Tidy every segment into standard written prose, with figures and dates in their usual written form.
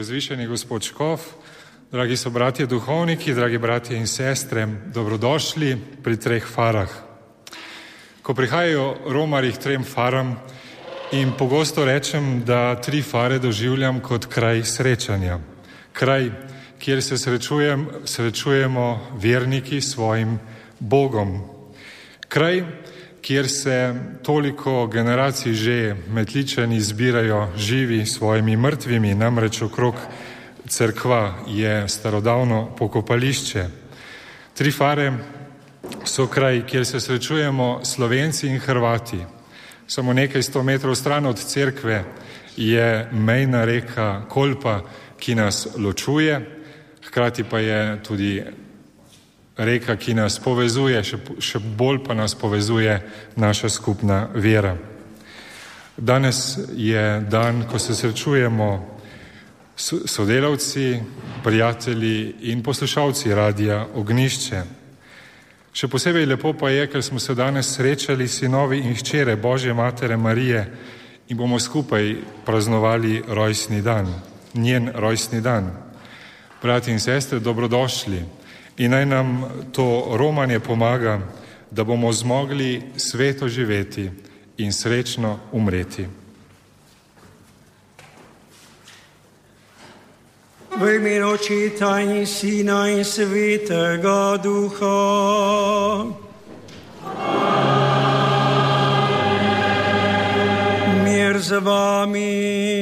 Preuzvišeni gospod Škof, dragi sobratje duhovniki, dragi bratje in sestre, dobrodošli pri treh farah. Ko prihajajo romarji k trem faram, in pogosto rečem, da tri fare doživljam kot kraj srečanja. Kraj, kjer se srečujemo verniki s svojim Bogom. Kraj, kjer se toliko generacij že metličani zbirajo živi s svojimi mrtvimi, namreč okrog cerkva je starodavno pokopališče. Tri fare so kraj, kjer se srečujemo Slovenci in Hrvati. Samo nekaj 100 metrov stran od cerkve je mejna reka Kolpa, ki nas ločuje, hkrati pa je tudi reka, ki nas povezuje, še bolj pa nas povezuje naša skupna vera. Danes je dan, ko se srečujemo sodelavci, prijatelji in poslušalci Radia Ognjišče. Še posebej lepo pa je, ker smo se danes srečali sinovi in hčere Božje Matere Marije in bomo skupaj praznovali rojstni dan, njen rojstni dan. Bratje in sestre, dobrodošli. In naj nam to romanje pomaga, da bomo zmogli sveto živeti in srečno umreti. V imenu Očeta in Sina in Svetega Duha. Amen. Mir z vami.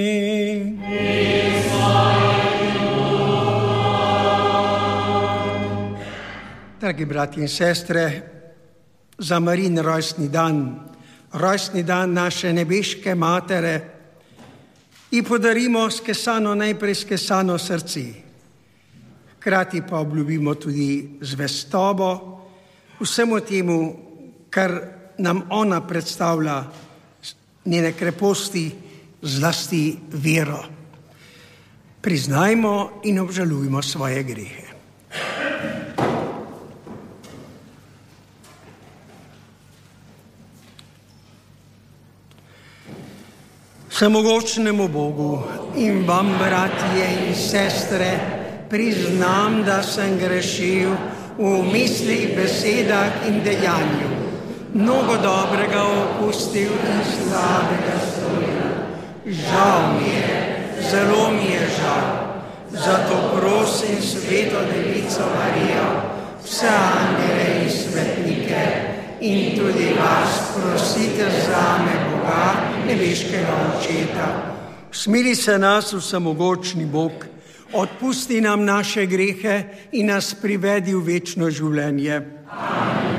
Dragi bratje in sestre, za Marijin rojstni dan naše nebeške Matere, ji podarimo najprej skesano srce. Hkrati pa obljubimo tudi zvestobo vsemu temu, kar nam ona predstavlja, njene kreposti, zlasti vero. Priznajmo in obžalujmo svoje grehe. Vsemogočnemu Bogu in vam, bratje in sestre, priznam, da sem grešil v mislih, besedah in dejanju. Mnogo dobrega opustil in slabega storil. Žal mi je, zelo mi je žal. Zato prosim Sveto Devico Marijo, vse angele in svetnike in tudi vas prosite zame, Boga, nebeškega Očeta. Smili se nas, vsemogočni Bog, odpusti nam naše grehe in nas privedi v večno življenje. Amen.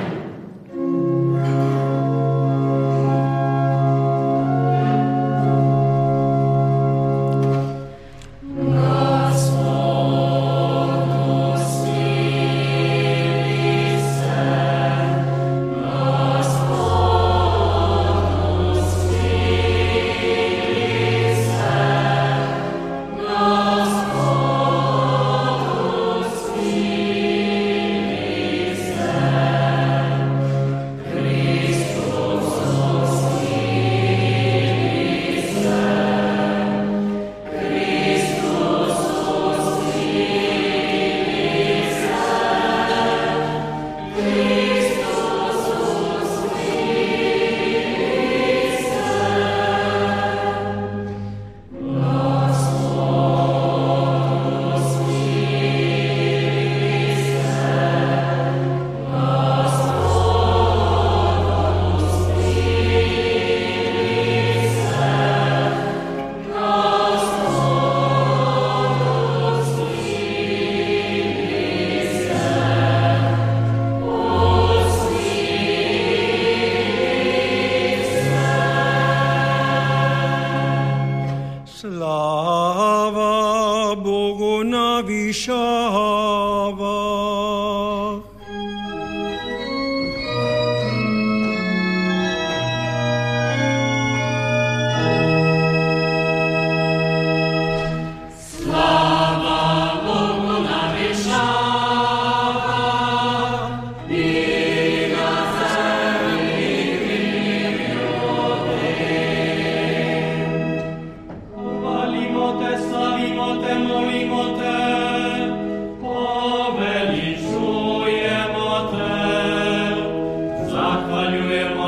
Amen.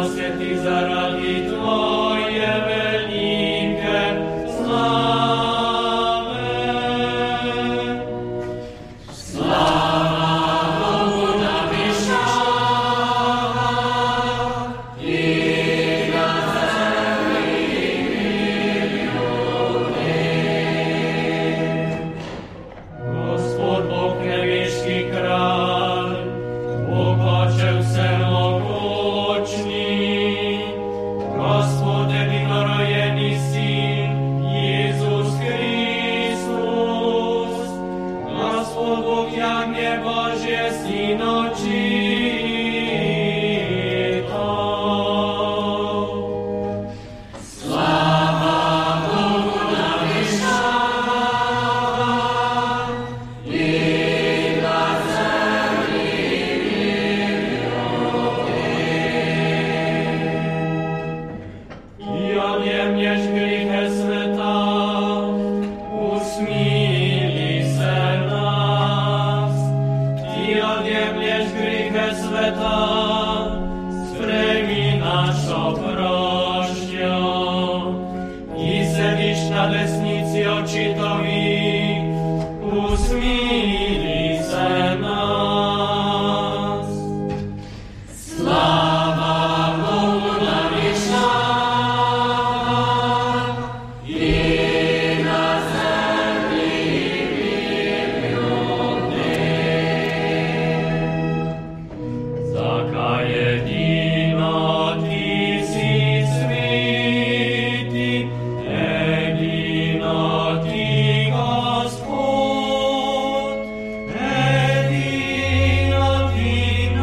osjeti zaradi tvoje velike slave. Slava Bogu na višinah i na zemlji mir ljudem. Gospod Bog nebeški kralj, Bog Oče vsemogočni, Gospod edinorođeni Sin, Jezus Kristus, Gospod Bog jagnje Božje sinočitao. Slava Bogu na višinah i na zemlji mir ljudem. I odjemnješ grihe sveta, usmili se nas. Ti odjemnješ grihe sveta, spremi našo prošnjo. I sediš na desnici očitovi, usmili se nas. Slava Bogu na višinah i na zemlji mir ljudem. Zakaj jedino ti si sveti, edino ti Gospod, edino ti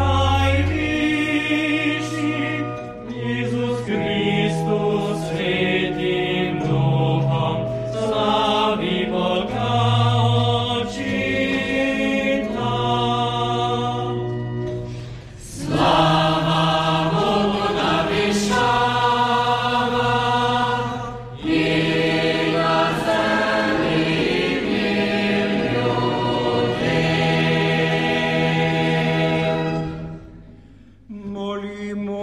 najvišji, Jezus Kristus svetim duhom, slavi Boga očita. Slava Bogu na višinah i na zemlji mir ljudem. Molimo.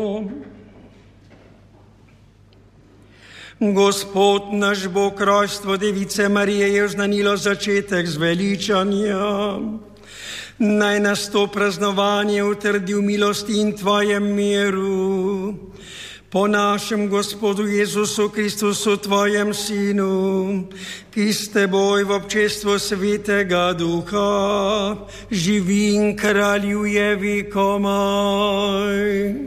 Gospod naš Bog, rojstvo Device Marije je oznanilo začetek zveličanja. Naj nas to praznovanje utrdi v milosti in tvojem miru. Po našem Gospodu Jezusu Kristusu, tvojem Sinu, ki s teboj v občestvu Svetega Duha živi in kraljuje vekomaj.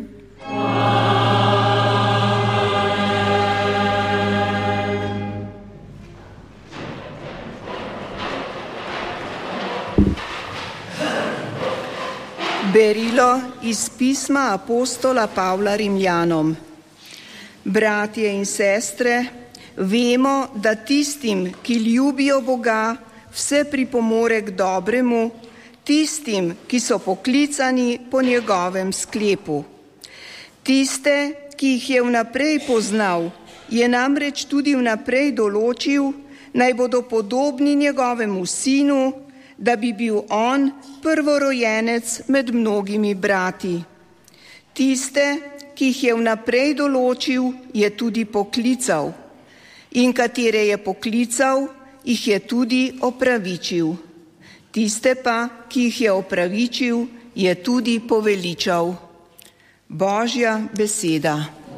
Berilo iz pisma apostola Pavla Rimljanom. Bratje in sestre, vemo, da tistim, ki ljubijo Boga, vse pripomore k dobremu, tistim, ki so poklicani po njegovem sklepu. Tiste, ki jih je vnaprej poznal, je namreč tudi vnaprej določil, naj bodo podobni njegovemu sinu, da bi bil on prvorojenec med mnogimi brati. Tiste, ki jih je vnaprej določil, je tudi poklical. In katere je poklical, jih je tudi opravičil. Tiste pa, ki jih je opravičil, je tudi poveličal. Božja beseda.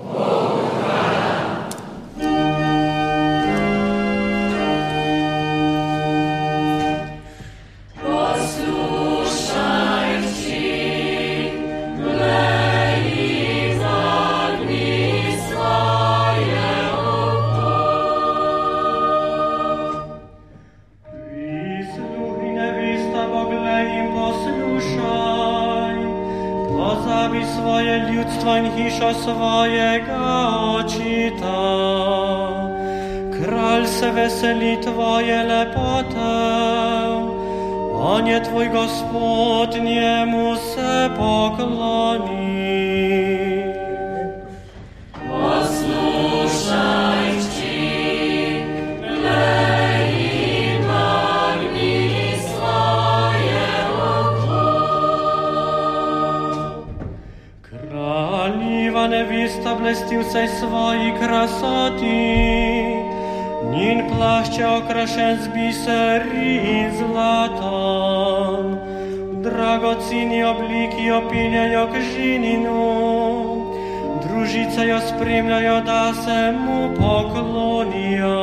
In hišo svojega očita. Kralj se veseli tvoje lepote, on je tvoj Gospod, njemu se pokloni. Poslušaj, hči, glej in nagni svoje oko. Kralj Zanimiva nevista blesti v vsej svoji krasoti. Njen plašč je okrašen z biseri in zlatom. Dragoceni obliki jo peljejo k ženinu. Družice jo spremljajo, da se mu poklonijo.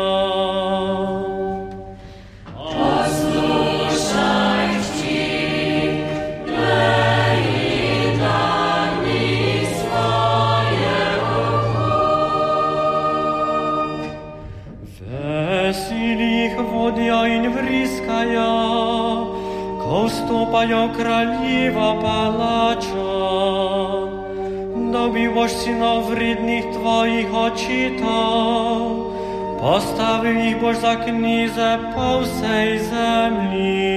Vodijo in vriskajo, ko vstopajo v kraljevo palačo. Dobil boš sinov vrednih tvojih očetov, postavil jih boš za knize po vsej zemlji.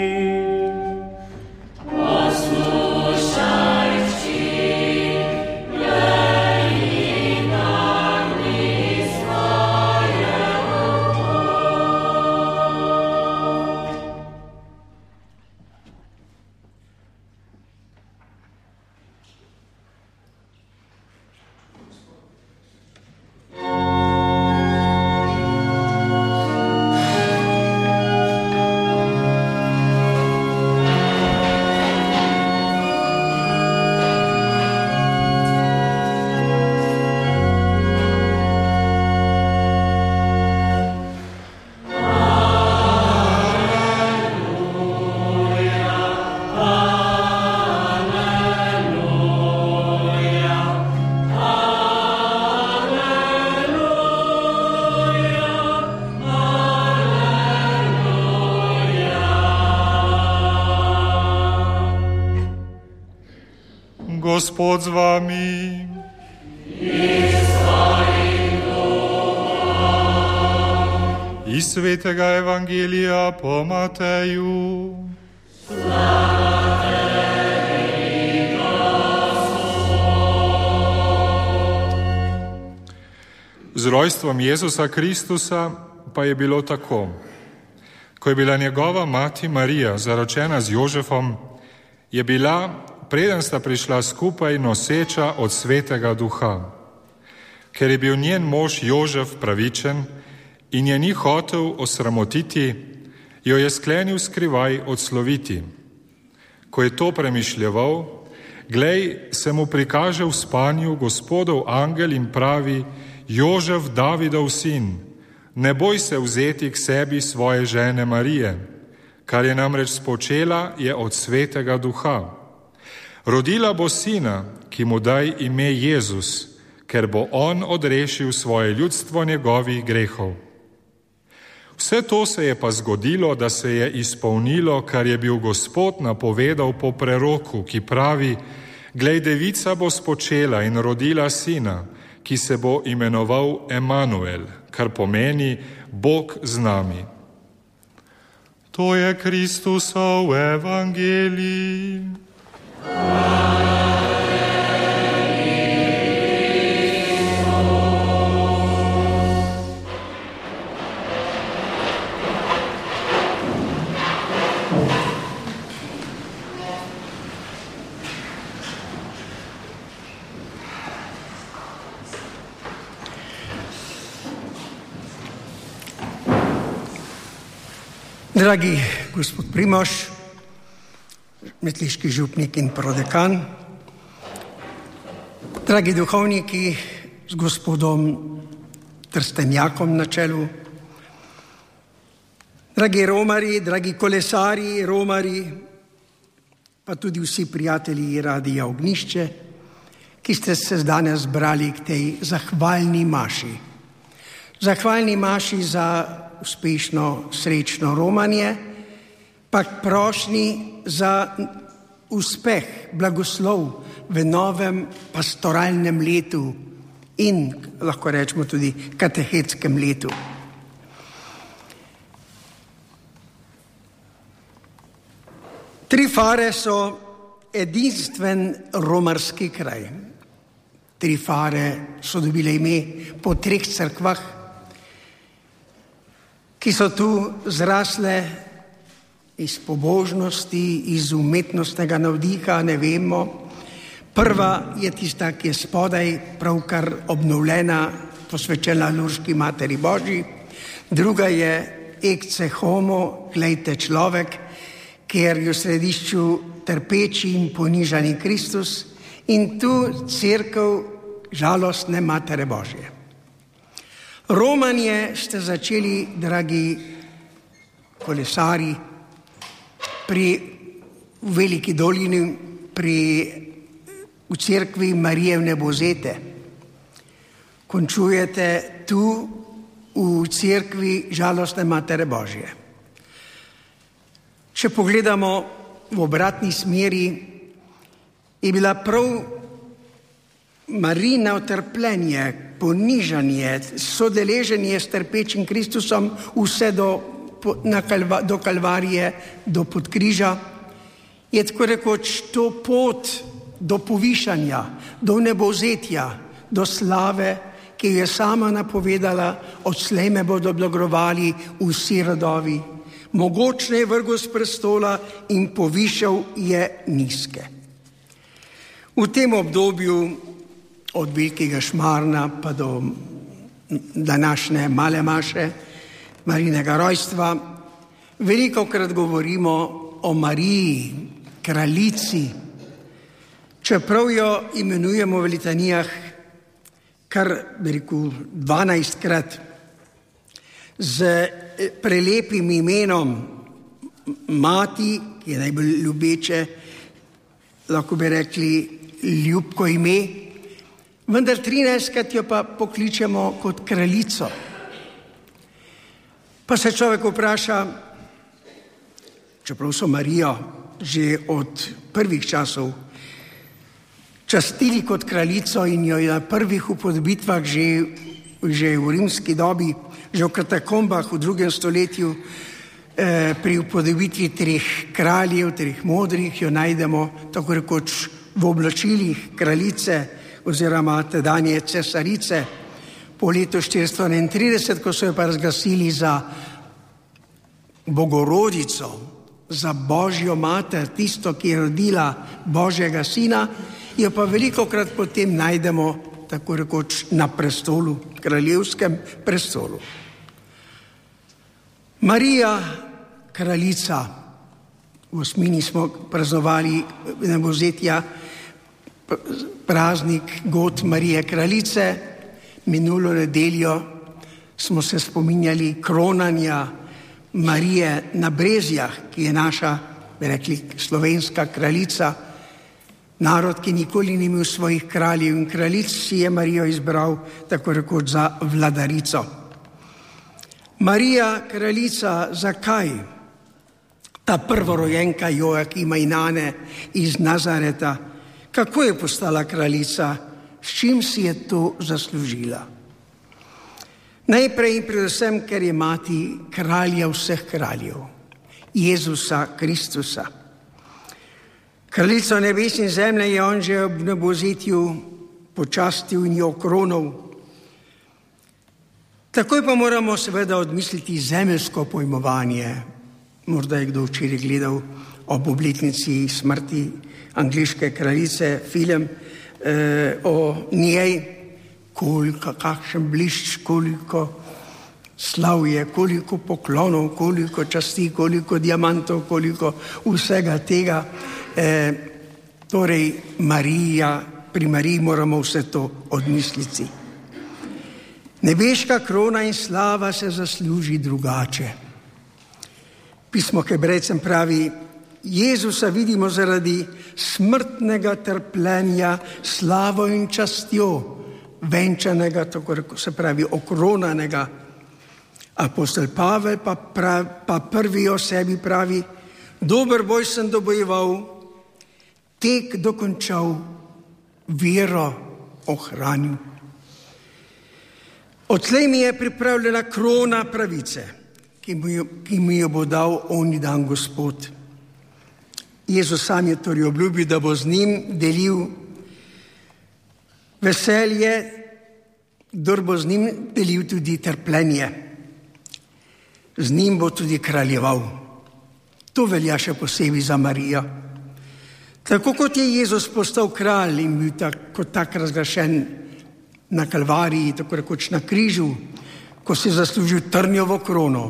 Gospod z vami. Iz svetega evangelija po Mateju. Z rojstvom Jezusa Kristusa pa je bilo tako. Ko je bila njegova mati Marija zaročena z Jožefom, je bila, preden sta prišla skupaj, noseča od Svetega Duha. Ker je bil njen mož Jožef pravičen in je ni hotel osramotiti, jo je sklenil skrivaj odsloviti. Ko je to premišljeval, glej, se mu prikaže v spanju Gospodov angel in pravi: Jožef, Davidov sin, ne boj se vzeti k sebi svoje žene Marije, kar je namreč spočela, je od Svetega Duha. Rodila bo sina, ki mu daj ime Jezus, ker bo on odrešil svoje ljudstvo njegovih grehov. Vse to se je pa zgodilo, da se je izpolnilo, kar je bil Gospod napovedal po preroku, ki pravi: glej, devica bo spočela in rodila sina, ki se bo imenoval Emanuel, kar pomeni Bog z nami. To je Kristusov evangelij. Dragi gospod Primož, metliški župnik in prodekan, dragi duhovniki z gospodom Trstenjakom na čelu, dragi romari, dragi kolesari, romari, pa tudi vsi prijatelji Radia Ognjišče, ki ste se danes zbrali k tej zahvalni maši. Zahvalni maši za uspešno, srečno romanje, pa prošnji za uspeh, blagoslov v novem pastoralnem letu in, lahko rečemo, tudi katehetskem letu. Tri Fare so edinstven romarski kraj. Tri Fare so dobile ime po treh cerkvah, ki so tu zrasle iz pobožnosti, iz umetnostnega navdiha, ne vemo, Prva je tista, ki je spodaj, pravkar obnovljena, posvečena Lurški Materi Božji. Druga je Ecce Homo, glejte človek, kjer je v središču trpeči in ponižani Kristus in tu cerkev žalostne Matere Božje. Romanje ste začeli, dragi kolesari, v Veliki dolini v cerkvi Marije Vnebovzete. Končujete tu v cerkvi žalostne Matere Božje. Če pogledamo v obratni smeri, je bila prav Marijino trpljenje, ponižanje, sodeleženje s trpečim Kristusom vse do Kalvarije, do podkriža, je tako rekoč to pot do povišanja, do vnebovzetja, do slave, ki jo je sama napovedala, odslej me bodo blagrovali vsi rodovi. Mogočne je vrgel s prestola in povišal je nizke. V tem obdobju od Velikega Šmarna pa do današnje male maše, Marijinega rojstva, velikokrat govorimo o Mariji, kraljici, čeprav jo imenujemo v litanijah kar, bi rekel, 12-krat z prelepim imenom Mati, ki je najbolj ljubeče, lahko bi rekli ljubko ime, vendar 13-krat jo pa pokličemo kot kraljico. Pa se človek vpraša, čeprav so Marijo že od prvih časov častili kot kraljico in jo na prvih upodobitvah že v rimski dobi, že v katakombah v 2. stoletju, pri upodobitvi 3 kraljev, 3 modrih, jo najdemo tako rekoč v oblačilih kraljice oziroma tedanje cesarice. Po letu 431, ko so jo pa razglasili za Bogorodico, za Božjo mater, tisto, ki je rodila Božjega sina, jo pa velikokrat potem najdemo tako rekoč na prestolu, kraljevskem prestolu. Marija, kraljica, v osmini smo praznovali Vnebovzetja, praznik god Marije kraljice. Minulo nedeljo smo se spominjali kronanja Marije na Brezjah, ki je naša, bi rekli, slovenska kraljica. Narod, ki nikoli ni imel svojih kraljev in kraljic, si je Marijo izbral tako rekoč za vladarico. Marija kraljica, zakaj? Ta prvorojenka Joakima in Ane iz Nazareta, kako je postala kraljica, s čim si je to zaslužila? Najprej in predvsem, ker je mati kralja vseh kraljev, Jezusa Kristusa. Kraljico nebes in zemlje je on že ob Vnebovzetju počastil in jo okronal. Takoj pa moramo seveda odmisliti zemeljsko pojmovanje. Morda je kdo včeraj gledal ob obletnici smrti angleške kraljice film o njej, kakšen blišč, koliko slavje, koliko poklonov, koliko časti, koliko diamantov, koliko vsega tega. Torej pri Mariji moramo vse to odmisliti. Nebeška krona in slava se zasluži drugače. Pismo Hebrejcem pravi, Jezusa vidimo zaradi smrtnega trpljenja, slavo in častjo, venčanega, tako se pravi okronanega. Apostol Pavel pa prvi o sebi pravi, dober boj sem dobojeval, tek dokončal, vero ohranil. Odtlej mi je pripravljena krona pravice, ki mi jo bo dal oni dan Gospod. Jezus sam je torej obljubil, da bo z njim delil veselje, kdor bo z njim delil tudi trpljenje. Z njim bo tudi kraljeval. To velja še posebej za Marijo. Tako kot je Jezus postal kralj in bil kot tak razglašen na Kalvariji, tako rekoč na križu, ko si zaslužil trnjovo krono.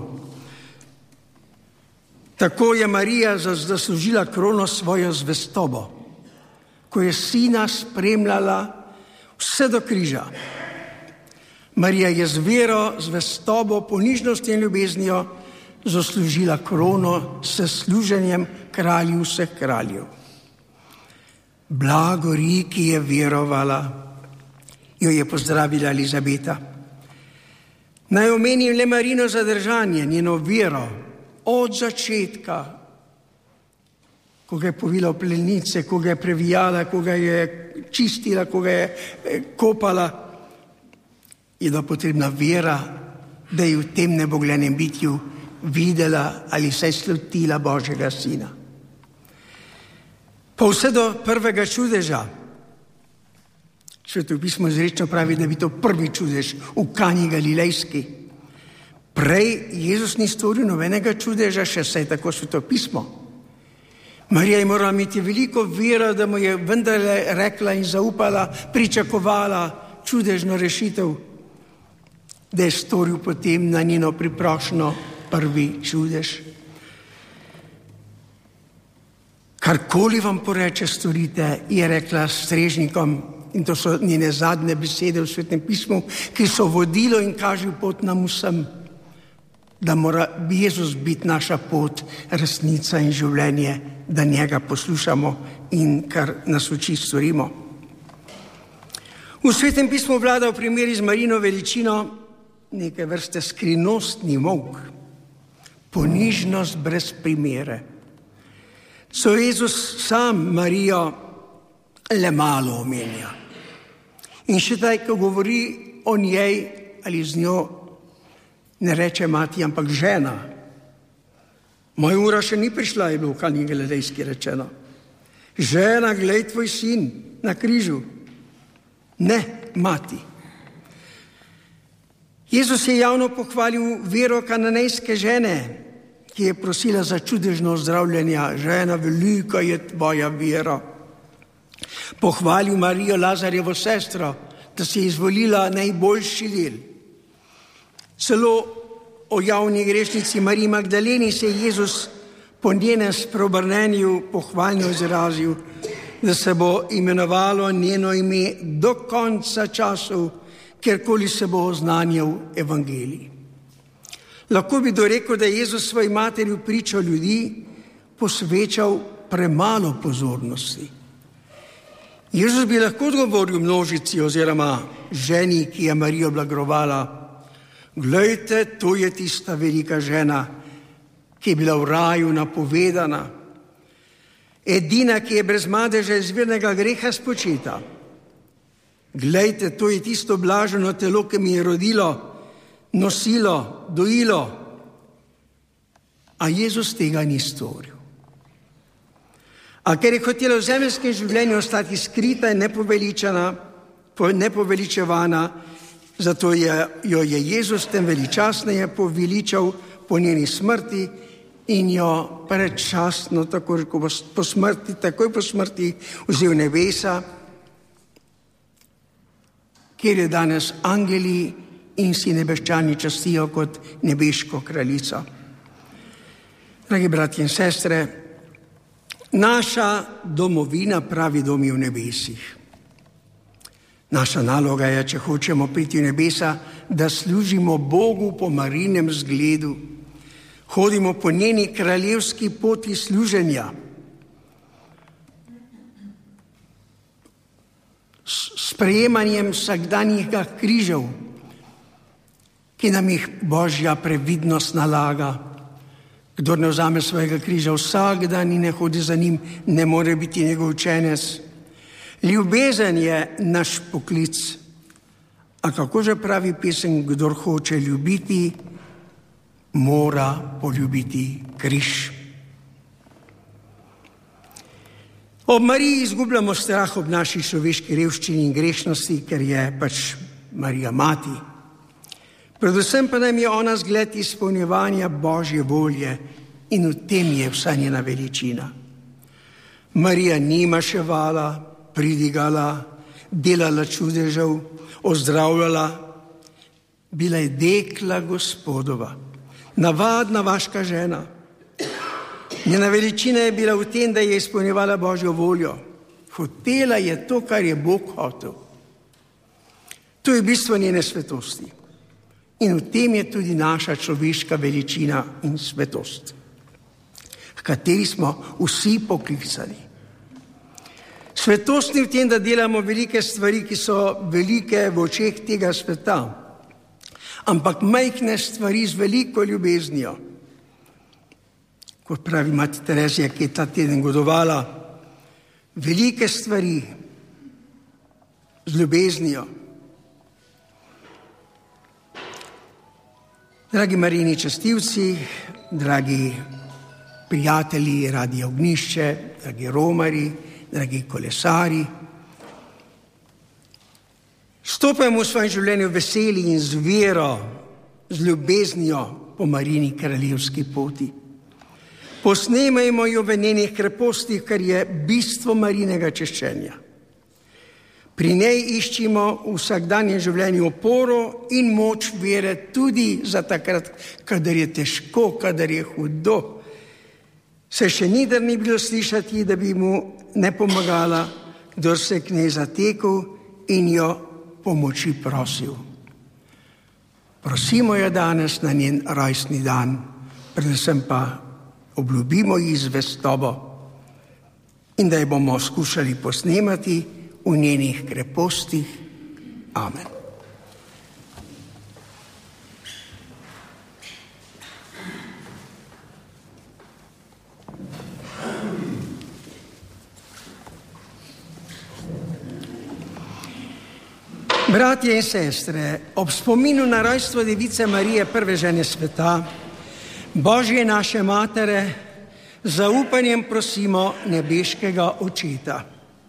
Tako je Marija zaslužila krono svojo zvestobo, ko je sina spremljala vse do križa. Marija je z vero, zvestobo, ponižnostjo in ljubeznijo zaslužila krono s služenjem kralju vseh kraljev. Blagori, ki je verovala, jo je pozdravila Elizabeta. Naj omenim le Marino zadržanje, njeno vero od začetka, ko ga je povila v plenilnice, ko ga je previjala, ko ga je čistila, ko ga je kopala, je da potrebna vera, da je v tem nebogljenem bitju videla ali se slutila Božjega sina. Pa vse do prvega čudeža. Sveto pismo izrečno pravi, da bi to prvi čudež v Kani Galilejski. Prej Jezus ni storil nobenega čudeža, še saj tako Sveto pismo. Marija je morala imeti veliko vero, da mu je vendarle rekla in zaupala, pričakovala čudežno rešitev, da je storil potem na njeno priprošnjo prvi čudež. Karkoli vam poreče storite, je rekla strežnikom, in to so njene zadnje besede v Svetem pismu, ki so vodilo in kažejo pot nam vsem, da mora Jezus biti naša pot, resnica in življenje, da njega poslušamo in kar nas uči storimo. V Svetem pismu vlada v primeri z Marino veličino neke vrste skrivnostni molk, ponižnost brez primere. So Jezus sam Marijo le malo omenja. In še taj, ko govori o njej ali z njo, ne reče mati, ampak žena. Moja ura še ni prišla, je bilo v Kani Galilejski rečeno. Žena, glej tvoj sin na križu. Ne, mati. Jezus je javno pohvalil vero kananejske žene, ki je prosila za čudežno zdravljenje. Žena, velika je tvoja vera. Pohvalil Marijo, Lazarjevo sestro, da si je izvolila najboljši del. Celo o javni grešnici Mariji Magdaleni se je Jezus po njenem spreobrnenju pohvalno izrazil, da se bo imenovalo njeno ime do konca časov, kjerkoli se bo oznanjal evangelij. Lahko bi dorekel, da je Jezus svoji materi v pričo ljudi posvečal premalo pozornosti. Jezus bi lahko odgovoril množici oziroma ženi, ki je Marijo blagovala: glejte, to je tista velika žena, ki je bila v raju napovedana, edina, ki je brez madeža izvirnega greha spočita. Glejte, to je tisto blaženo telo, ki mi je rodilo, nosilo, dojilo. A Jezus tega ni storil. A ker je hotela v zemeljskem življenju ostati skrita in nepoveličevana, zato jo je Jezus tem veličastneje poveličal po njeni smrti in jo predčasno, takoj po smrti, vzel nebesa, kjer je danes angeli in si nebeščani častijo kot nebeško kraljico. Dragi bratje in sestre, naša domovina, pravi dom, je v nebesih. Naša naloga je, če hočemo priti v nebesa, da služimo Bogu po Marijinem zgledu, hodimo po njeni kraljevski poti služenja. S sprejemanjem vsakdanjih križev, ki nam jih Božja previdnost nalaga. Kdor ne vzame svojega križa vsak dan in ne hodi za njim, ne more biti njegov učenec. Ljubezen je naš poklic. A kako že pravi pesem, kdor hoče ljubiti, mora poljubiti križ. Ob Mariji izgubljamo strah ob naši človeški revščini in grešnosti, ker je pač Marija mati. Predvsem pa nam je ona zgled izpolnjevanja Božje volje in v tem je vsa njena veličina. Marija ni maševala, pridigala, delala čudežev, ozdravljala. Bila je dekla Gospodova, navadna vaška žena. Njena veličina je bila v tem, da je izpolnjevala Božjo voljo. Hotela je to, kar je Bog hotel. To je bistvo njene svetosti. In v tem je tudi naša človeška veličina in svetost, v kateri smo vsi poklicani. Svetost ni v tem, da delamo velike stvari, ki so velike v očeh tega sveta, ampak majhne stvari z veliko ljubeznijo. Kot pravi mati Terezija, ki je ta teden godovala, velike stvari z ljubeznijo. Dragi Marijini častilci, dragi prijatelji Radia Ognjišče, dragi romarji, dragi kolesari, stopajmo v svojem življenju veseli in z vero, z ljubeznijo po Marijini kraljevski poti. Posnemajmo jo v njenih krepostih, kar je bistvo Marijinega češčenja. Pri njej iščimo v vsakdanjem življenju oporo in moč vere tudi za takrat, kadar je težko, kadar je hudo. Se še nikdar ni bilo slišati, da bi mu ne pomagala, kdor se k njej zatekel in jo pomoči prosil. Prosimo jo danes na njen rojstni dan, predvsem pa obljubimo ji zvestobo in da jo bomo skušali posnemati v njenih krepostih. Amen. Bratje in sestre, ob spominu na rojstvo Device Marije, prve žene sveta, Božje naše matere, z zaupanjem prosimo nebeškega Očeta.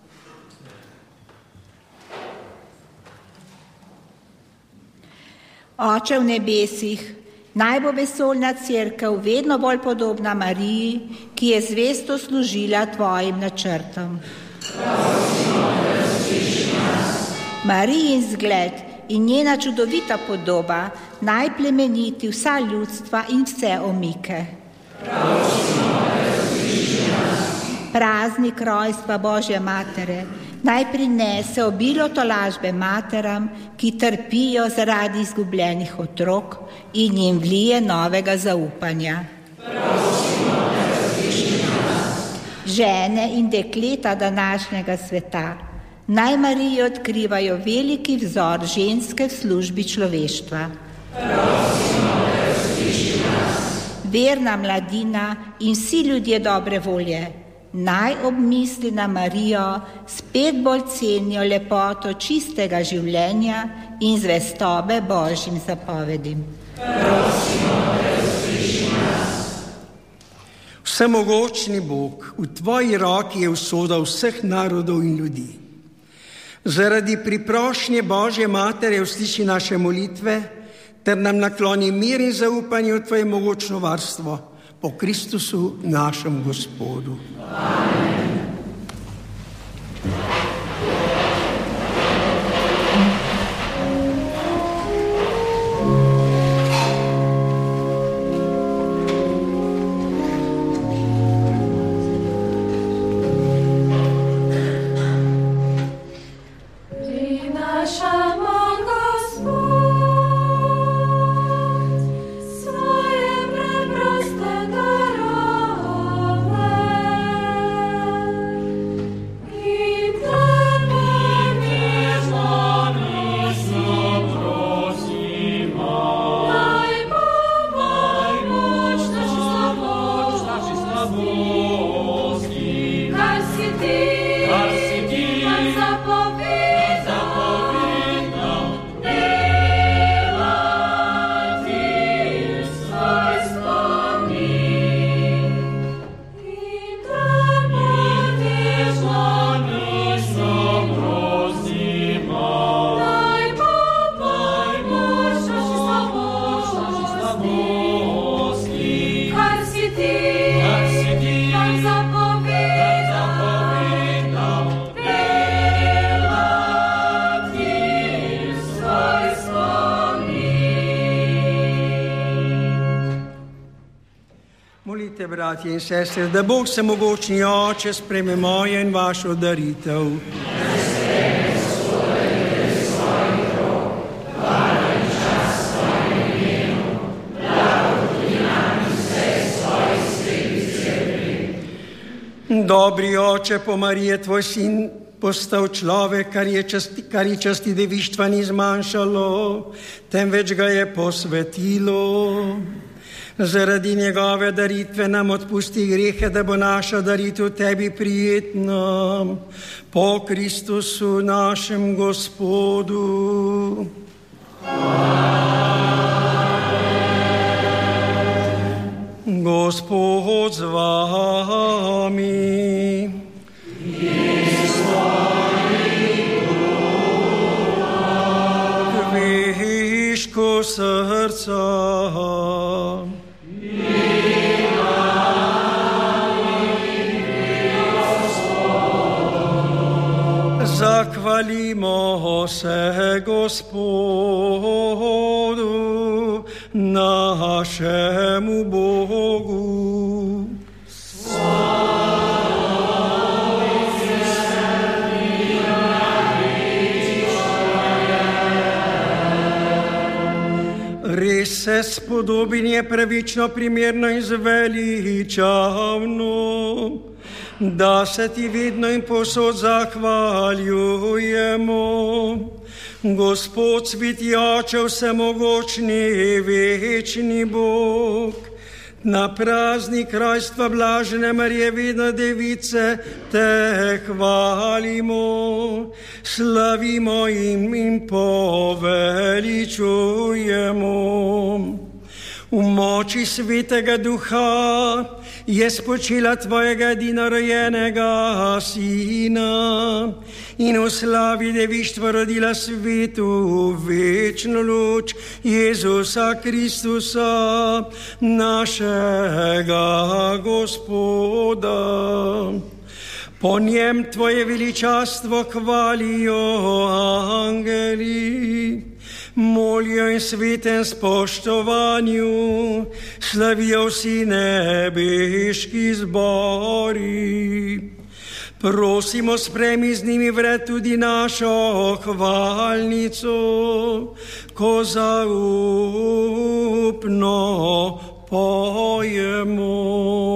Oče v nebesih, naj bo vesoljna cerkev vedno bolj podobna Mariji, ki je zvesto služila tvojim načrtom. Marijin zgled in njena čudovita podoba naj plemeniti vsa ljudstva in vse omike. Praznik rojstva Božje matere naj prinese obilo tolažbe materam, ki trpijo zaradi izgubljenih otrok in jim vlije novega zaupanja. Žene in dekleta današnjega sveta naj Mariji odkrivajo veliki vzor ženske v službi človeštva. Verna mladina in vsi ljudje dobre volje naj ob misli na Marijo spet bolj cenijo lepoto čistega življenja in zvestobe Božjim zapovedim. Vsemogočni Bog, v tvoji roki je usoda vseh narodov in ljudi. Zaradi priprošnje Božje matere usliši naše molitve ter nam nakloni mir in zaupanje v tvoje mogočno varstvo. Po Kristusu našem Gospodu. Amen. Svoje preproste darove Molite, bratje in sestre, da Bog Vsemogočni Oče sprejme mojo in vašo daritev. Dobri Oče, po Marije, tvoj sin postal človek, kar je časti devištva ni zmanjšalo, temveč ga je posvetilo. Zaradi njegove daritve nam odpusti grehe, da bo naša daritev tebi prijetna. Po Kristusu našem Gospodu. Gospod z vami. Kvišku srca. Zahvalimo se Gospodu, našemu Bogu. Res se spodobin je pravično, primerno in zveličavno, da se ti vedno in povsod zahvaljujemo. Gospod, sveti Oče, vsemogočni, večni Bog, na praznik rojstva blažene Marije, vedno device, te hvalimo, slavimo in poveličujemo. V moči Svetega Duha je spočila tvojega edinorojenega Sina in v slavi devištva rodila svetu večno luč Jezusa Kristusa, našega Gospoda. Po njem tvoje veličastvo hvalijo angeli, molijo in svetem spoštovanju, slavijo vsi nebeški zbori. Prosimo, sprejmi z njimi vred tudi našo hvalnico, ko zaupno pojemo.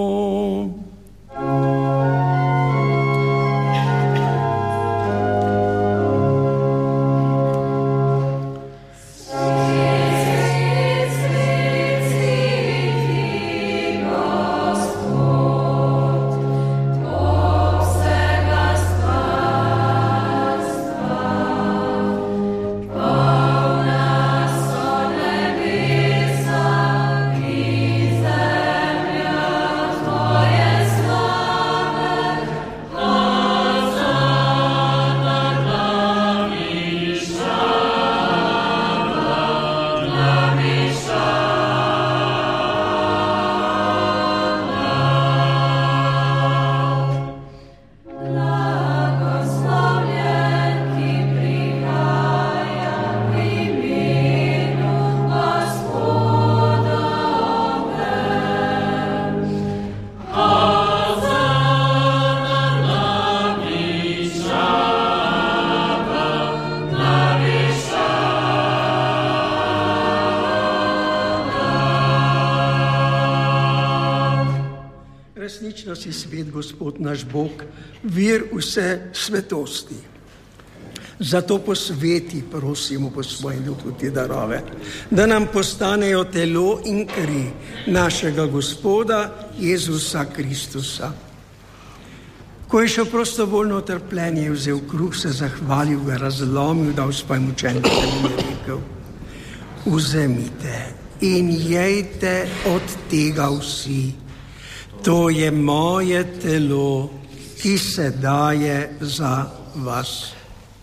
Resnično si svet, Gospod naš Bog, vir vse svetosti. Zato posveti, prosimo po svojem duhu te darove, da nam postanejo telo in kri našega Gospoda Jezusa Kristusa. Ko je šel prostovoljno trpljenje, je vzel kruh, se zahvalil, ga razlomil, dal svojim učencem in je rekel: vzemite in jejte od tega vsi. To je moje telo, ki se daje za vas.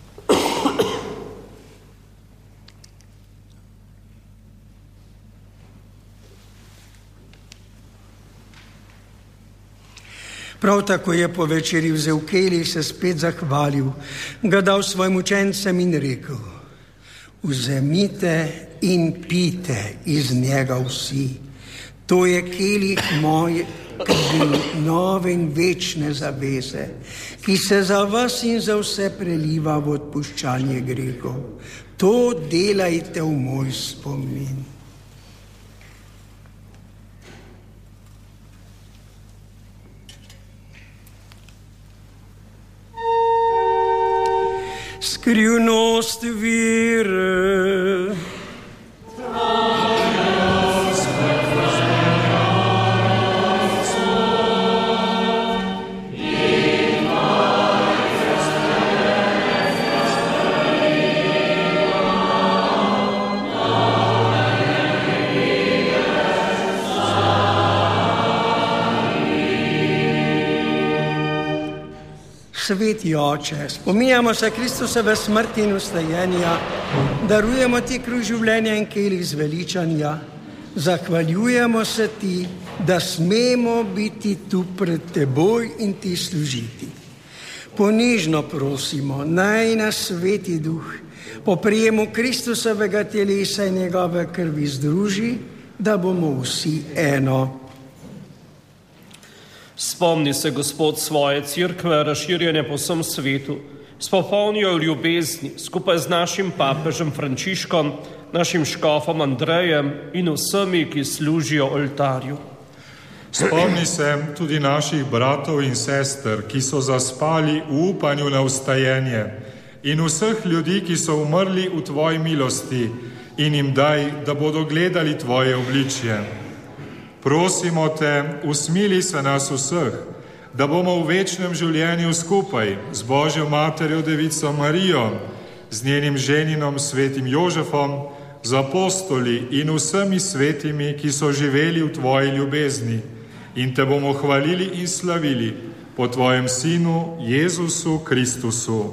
Prav tako je po večeri vzel kelih, se spet zahvalil, ga dal svojim učencem in rekel: vzemite in pite iz njega vsi. To je kelih krvi nove in večne zaveze, ki se za vas in za vse preliva v odpuščanje grehov. To delajte v moj spomin. Skrivnost vere. Sveti Oče, spominjamo se Kristusove smrti in vstajenja, darujemo ti kruh življenja in kelih zveličanja, zahvaljujemo se ti, da smemo biti tu pred teboj in ti služiti. Ponižno prosimo, naj nas Sveti Duh po prijemu Kristusovega telesa in njegove krvi združi, da bomo vsi eno. Spomni se, Gospod, svoje cerkve, razširjene po vsem svetu, s popolnijo ljubezni, skupaj z našim papežem Frančiškom, našim škofom Andrejem in vsemi, ki služijo oltarju. Spomni se tudi naših bratov in sester, ki so zaspali v upanju na vstajenje, in vseh ljudi, ki so umrli v tvoji milosti, in jim daj, da bodo gledali tvoje obličje. Prosimo te, usmili se nas vseh, da bomo v večnem življenju skupaj z Božjo materjo Devico Marijo, z njenim ženinom svetim Jožefom, z apostoli in vsemi svetimi, ki so živeli v tvoji ljubezni, in te bomo hvalili in slavili po tvojem Sinu Jezusu Kristusu.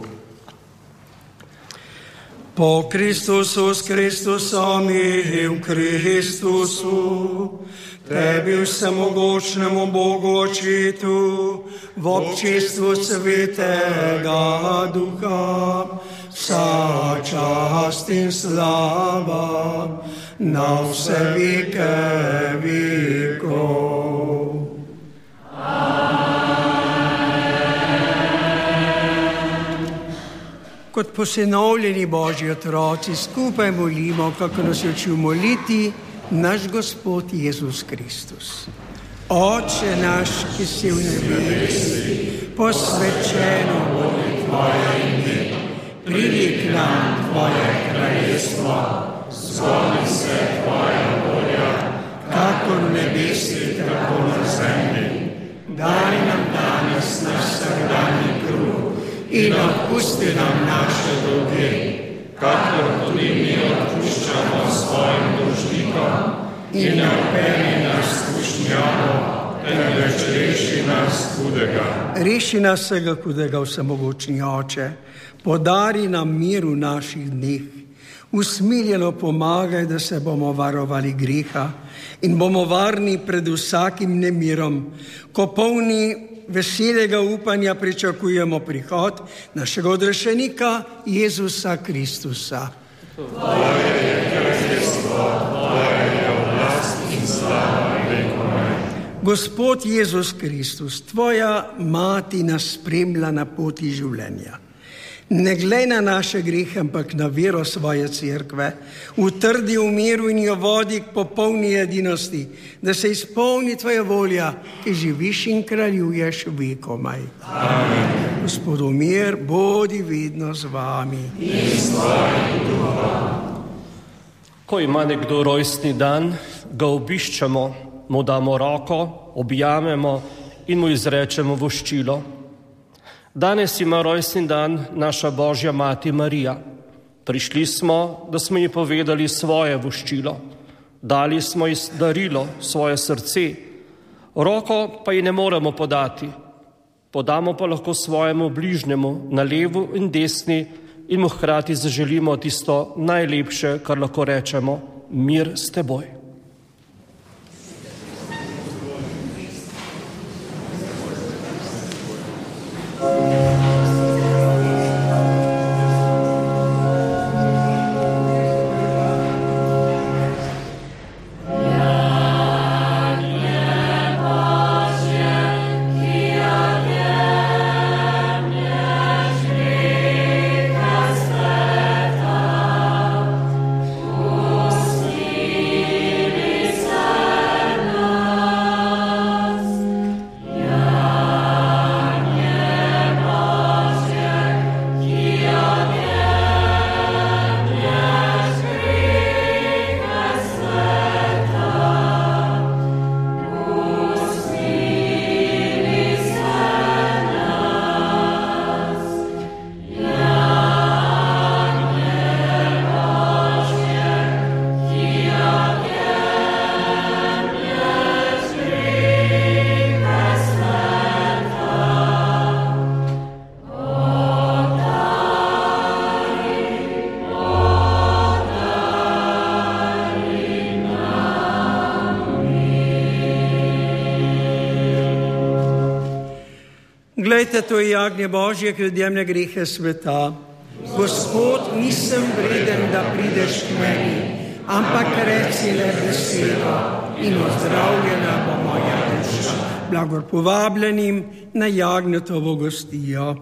Po Kristusu, s Kristusom in v Kristusu, tebi vsemogočnemu Bogu Očetu, v občestvu Svetega Duha, vsa čast in slava na vse veke vekov. Kot posinovljeni Božji otroci skupaj molimo, kako nas je učil moliti naš Gospod Jezus Kristus. Oče naš, ki si v nebesih, posvečeno bo tvoje ime, pridi k nam tvoje kraljestvo, zgodi se tvoja volja, kakor v nebesih, tako na zemlji. Daj nam danes naš vsakdanji kruh in odpusti nam naše dolge, kakor tudi mi odpuščamo svojim dolžnikom, in ne vpelji nas v skušnjavo, temveč reši nas hudega. Reši nas vsega hudega, vsemogočni Oče, podari nam mir v naših dneh, usmiljeno pomagaj, da se bomo varovali greha in bomo varni pred vsakim nemirom, ko polni veselega upanja pričakujemo prihod našega odrešenika Jezusa Kristusa. Tvoje je kraljestvo, tvoje je oblast in slava vekomaj. Gospod Jezus Kristus, tvoja mati nas spremlja na poti življenja. Ne glej na naše grehe, ampak na vero svoje cerkve, utrdi v miru in jo vodi k popolni edinosti, da se izpolni tvoja volja, ki živiš in kraljuješ vekomaj. Amen. Gospodu mir, bodi vedno z vami. In s tvojim duhom. Ko ima nekdo rojstni dan, ga obiščemo, mu damo roko, objamemo in mu izrečemo voščilo. Danes ima rojstni dan naša Božja mati Marija. Prišli smo, da smo ji povedali svoje voščilo. Dali smo ji darilo, svoje srce. Roko pa ji ne moremo podati. Podamo pa lahko svojemu bližnjemu na levu in desni in mu hkrati zaželimo tisto najlepše, kar lahko rečemo, mir s teboj. Svete je jagnje Božje, ki odjemne grehe sveta. Gospod, nisem vreden, da prideš k meni, ampak reci le besedo in ozdravljena bo moja duša. Blagor povabljenim na jagnjetovo gostijo.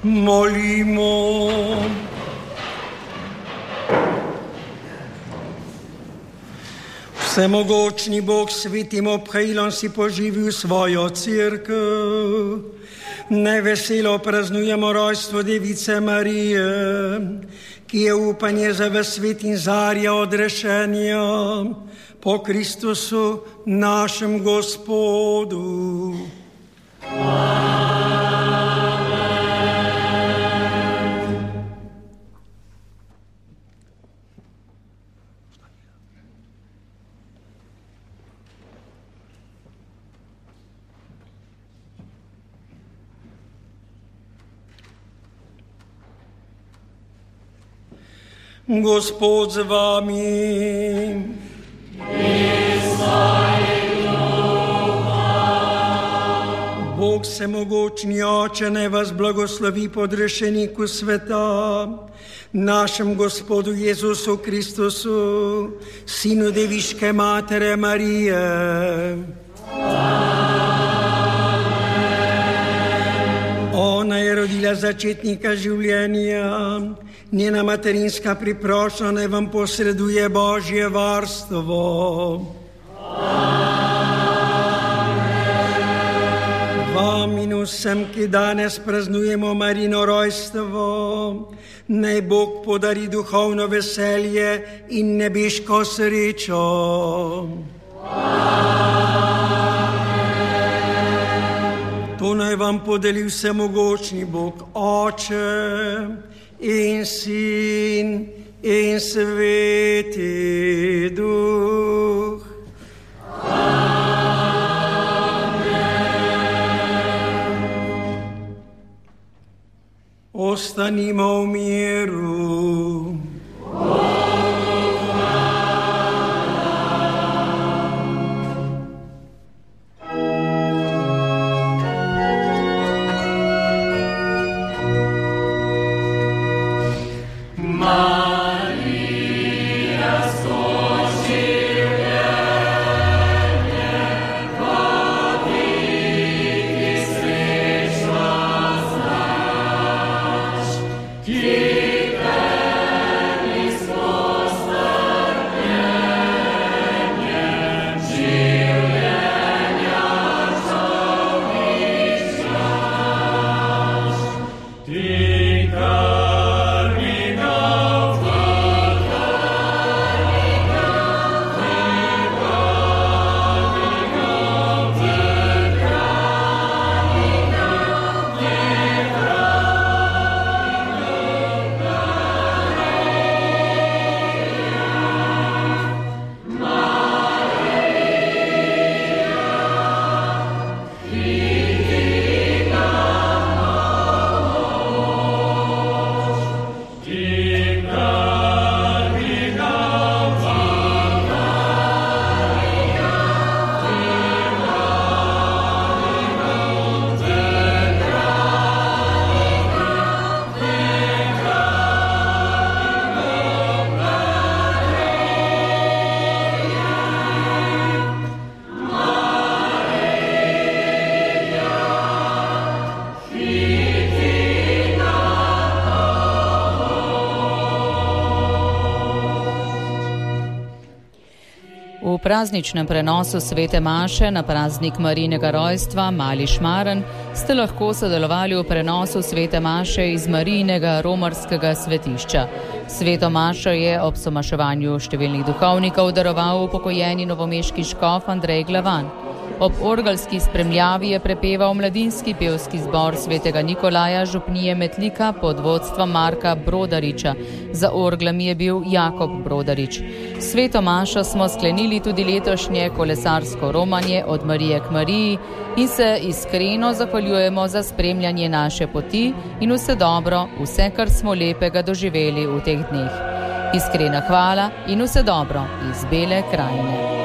Molimo. Vsemogočni Bog svetim obhajlom si poživil svojo cerkev. Neveselo praznujemo rojstvo Device Marije, ki je upanje za ves svet in zarja odrešenja po Kristusu našem Gospodu. Gospod z vami. Bog vsemogočni Oče, naj vas blagoslovi po odrešeniku sveta, našem Gospodu Jezusu Kristusu, Sinu Deviške Matere Marije. Ona je rodila začetnika življenja, njena materinska priprošnja naj vam posreduje Božje varstvo. Vam in vsem, ki danes praznujemo Marino rojstvo, naj Bog podari duhovno veselje in nebeško srečo. To naj vam podeli vsemogočni Bog, Oče in Sin in Sveti Duh. Ostanimo v miru. V prazničnem prenosu svete maše na praznik Marijinega rojstva Mali Šmaren ste lahko sodelovali v prenosu svete maše iz Marijinega romarskega svetišča. Sveto mašo je ob somaševanju številnih duhovnikov daroval upokojeni novomeški škof Andrej Glavan. Ob orgelski spremljavi je prepeval mladinski pevski zbor svetega Nikolaja župnije Metlika pod vodstvom Marka Brodariča. Za orglami je bil Jakob Brodarič. Sveto mašo smo sklenili tudi letošnje kolesarsko romanje od Marije k Mariji in se iskreno zahvaljujemo za spremljanje naše poti in vse dobro, vse, kar smo lepega doživeli v teh dneh. Iskrena hvala in vse dobro iz Bele krajine.